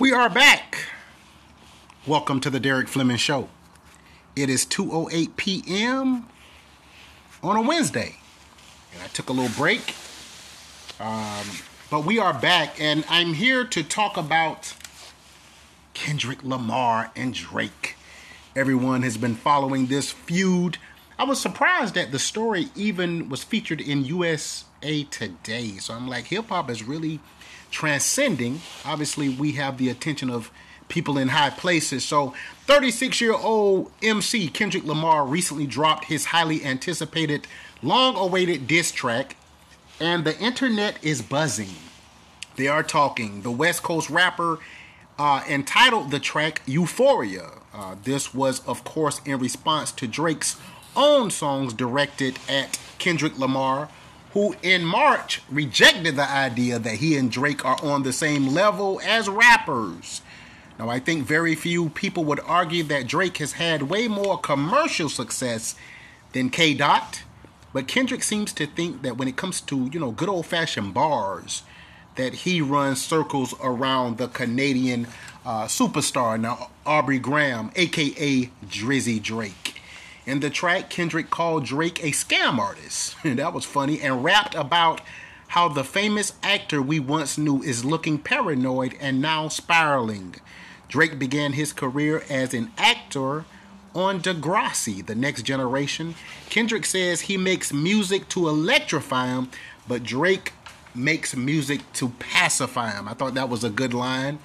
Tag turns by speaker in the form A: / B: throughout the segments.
A: We are back. Welcome to the Derek Fleming Show. It is 2:08 p.m. on a Wednesday. And I took a little break. But we are back, and I'm here to talk about Kendrick Lamar and Drake. Everyone has been following this feud. I was surprised that the story even was featured in USA Today. So I'm like, hip-hop is really transcending. Obviously, we have the attention of people in high places. So 36-year-old MC Kendrick Lamar recently dropped his highly anticipated, long-awaited diss track, and the internet is buzzing. They are talking. The West Coast rapper entitled the track Euphoria. This was, of course, in response to Drake's own songs directed at Kendrick Lamar, who in March rejected the idea that he and Drake are on the same level as rappers. Now, I think very few people would argue that Drake has had way more commercial success than K. Dot, but Kendrick seems to think that when it comes to, good old-fashioned bars, that he runs circles around the Canadian superstar, now Aubrey Graham, a.k.a. Drizzy Drake. In the track, Kendrick called Drake a scam artist. That was funny, and rapped about how the famous actor we once knew is looking paranoid and now spiraling. Drake began his career as an actor on Degrassi, The Next Generation. Kendrick says he makes music to electrify him, but Drake makes music to pacify him. I thought that was a good line.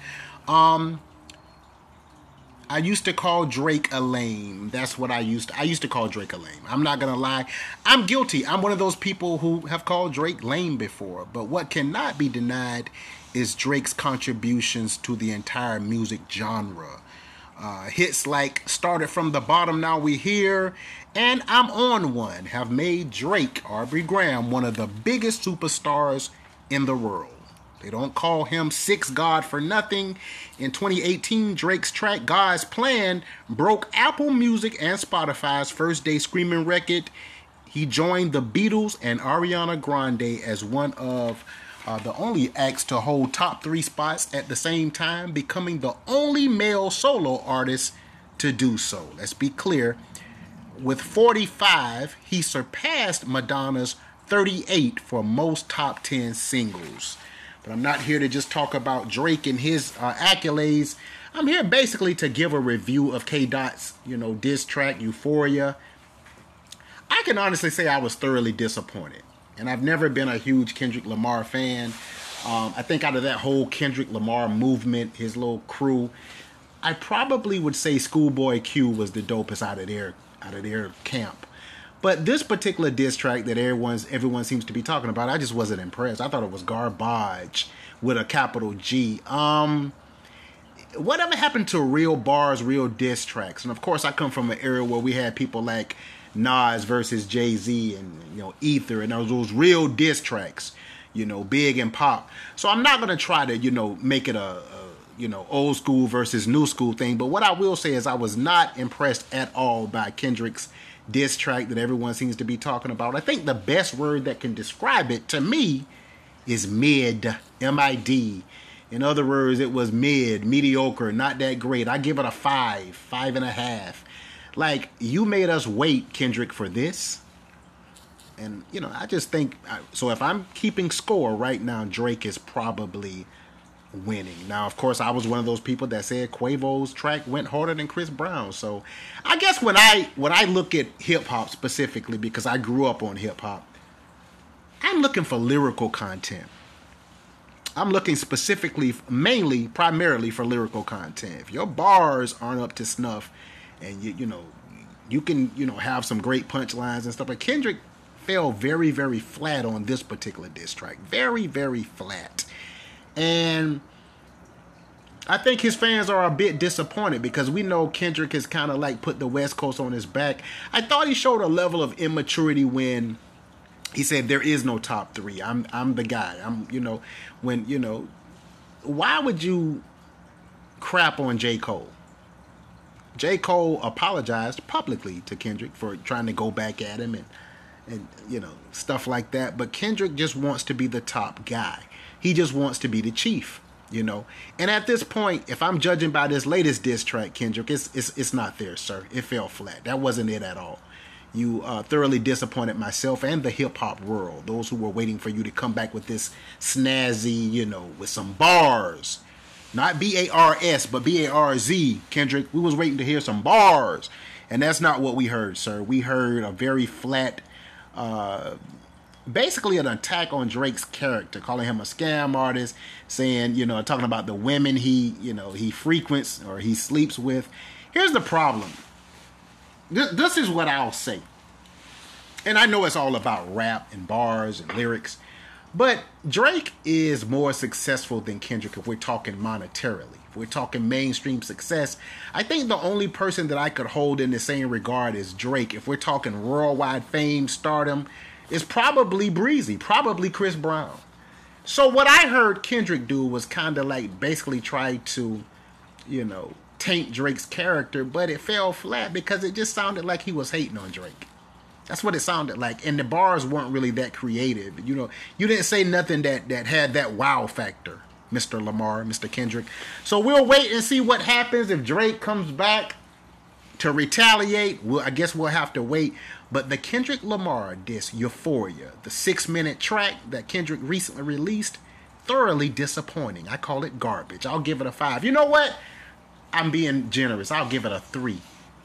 A: I used to call Drake a lame. That's what I used to call Drake a lame. I'm not going to lie. I'm guilty. I'm one of those people who have called Drake lame before. But what cannot be denied is Drake's contributions to the entire music genre. Hits like Started From the Bottom, Now We Here, and I'm On One have made Drake, Aubrey Graham, one of the biggest superstars in the world. They don't call him Six God for nothing. In 2018, Drake's track God's Plan broke Apple Music and Spotify's first day streaming record. He joined the Beatles and Ariana Grande as one of the only acts to hold top 3 spots at the same time, becoming the only male solo artist to do so. Let's be clear. With 45, he surpassed Madonna's 38 for most top 10 singles. But I'm not here to just talk about Drake and his accolades. I'm here basically to give a review of K. Dot's, diss track, Euphoria. I can honestly say I was thoroughly disappointed. And I've never been a huge Kendrick Lamar fan. I think out of that whole Kendrick Lamar movement, his little crew, I probably would say Schoolboy Q was the dopest out of their camp. But this particular diss track that everyone seems to be talking about, I just wasn't impressed. I thought it was garbage with a capital G. Whatever happened to real bars, real diss tracks? And of course, I come from an era where we had people like Nas versus Jay-Z and Ether, and those real diss tracks, Big and Pop. So I'm not gonna try to make it a old school versus new school thing. But what I will say is I was not impressed at all by Kendrick's diss track that everyone seems to be talking about. I think the best word that can describe it to me is mid, M-I-D. In other words, it was mediocre, not that great. I give it a 5.5. Like, you made us wait, Kendrick, for this. And, I just think, so if I'm keeping score right now, Drake is probably winning. Now, of course, I was one of those people that said Quavo's track went harder than Chris Brown. So I guess when I look at hip-hop specifically, because I grew up on hip-hop, I'm looking for lyrical content. I'm looking primarily for lyrical content. If your bars aren't up to snuff and you can have some great punchlines and stuff, but Kendrick fell very, very flat on this particular diss track. Very, very flat. And I think his fans are a bit disappointed because we know Kendrick has kind of like put the West Coast on his back. I thought he showed a level of immaturity when he said there is no top 3. I'm the guy. Why would you crap on J. Cole? J. Cole apologized publicly to Kendrick for trying to go back at him and stuff like that. But Kendrick just wants to be the top guy. He just wants to be the chief. you know. And at this point, if I'm judging by this latest diss track, Kendrick, it's not there, sir. It fell flat. That wasn't it at all. You thoroughly disappointed myself and the hip-hop world, those who were waiting for you to come back with this snazzy, you know, with some bars. Not B-A-R-S, but B-A-R-Z, Kendrick. We was waiting to hear some bars. And that's not what we heard, sir. We heard a very flat, basically an attack on Drake's character, calling him a scam artist, saying, you know, talking about the women he frequents or he sleeps with. Here's the problem. This is what I'll say. And I know it's all about rap and bars and lyrics, but Drake is more successful than Kendrick if we're talking monetarily. If we're talking mainstream success, I think the only person that I could hold in the same regard as Drake, if we're talking worldwide fame, stardom, is probably Breezy, probably Chris Brown. So what I heard Kendrick do was kind of like basically try to, you know, taint Drake's character, but it fell flat because it just sounded like he was hating on Drake. That's what it sounded like. And the bars weren't really that creative. You know, you didn't say nothing that had that wow factor, Mr. Lamar, Mr. Kendrick. So we'll wait and see what happens if Drake comes back to retaliate. I guess we'll have to wait. But the Kendrick Lamar diss, Euphoria, the 6-minute track that Kendrick recently released, thoroughly disappointing. I call it garbage. I'll give it a 5. You know what? I'm being generous. I'll give it a 3.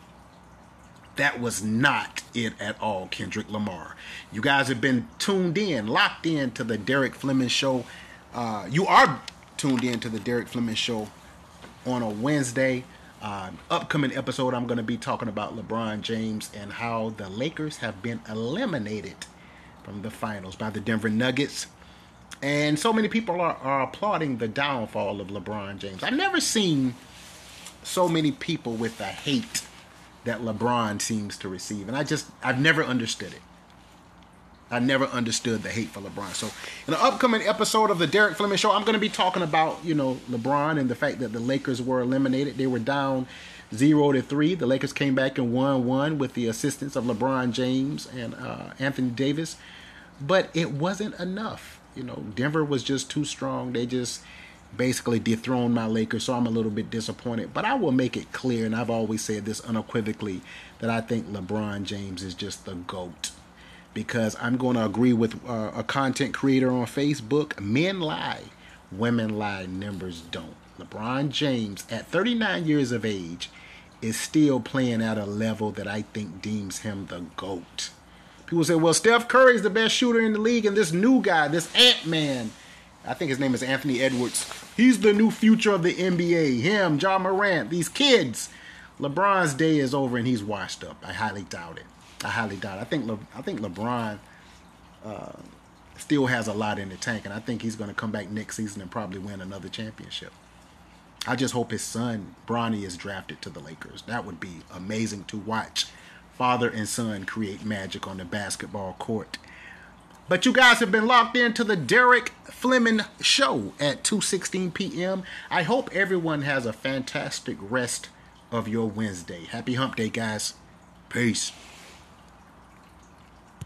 A: That was not it at all, Kendrick Lamar. You guys have been tuned in, locked in to the Derek Fleming Show. You are tuned in to the Derek Fleming Show on a Wednesday. Upcoming episode, I'm going to be talking about LeBron James and how the Lakers have been eliminated from the finals by the Denver Nuggets. And so many people are applauding the downfall of LeBron James. I've never seen so many people with the hate that LeBron seems to receive. And I've never understood it. I never understood the hate for LeBron. So in the upcoming episode of the Derek Fleming Show, I'm going to be talking about, you know, LeBron and the fact that the Lakers were eliminated. They were down 0-3. The Lakers came back and won with the assistance of LeBron James and Anthony Davis. But it wasn't enough. You know, Denver was just too strong. They just basically dethroned my Lakers, so I'm a little bit disappointed. But I will make it clear, and I've always said this unequivocally, that I think LeBron James is just the GOAT. Because I'm going to agree with a content creator on Facebook. Men lie, women lie, numbers don't. LeBron James, at 39 years of age, is still playing at a level that I think deems him the GOAT. People say, well, Steph Curry is the best shooter in the league, and this new guy, this Ant-Man, I think his name is Anthony Edwards, he's the new future of the NBA. Him, Ja Morant, these kids. LeBron's day is over and he's washed up. I highly doubt it. I think LeBron still has a lot in the tank, and I think he's going to come back next season and probably win another championship. I just hope his son, Bronny, is drafted to the Lakers. That would be amazing to watch father and son create magic on the basketball court. But you guys have been locked into the Derek Fleming Show at 2:16 p.m. I hope everyone has a fantastic rest of your Wednesday. Happy Hump Day, guys. Peace.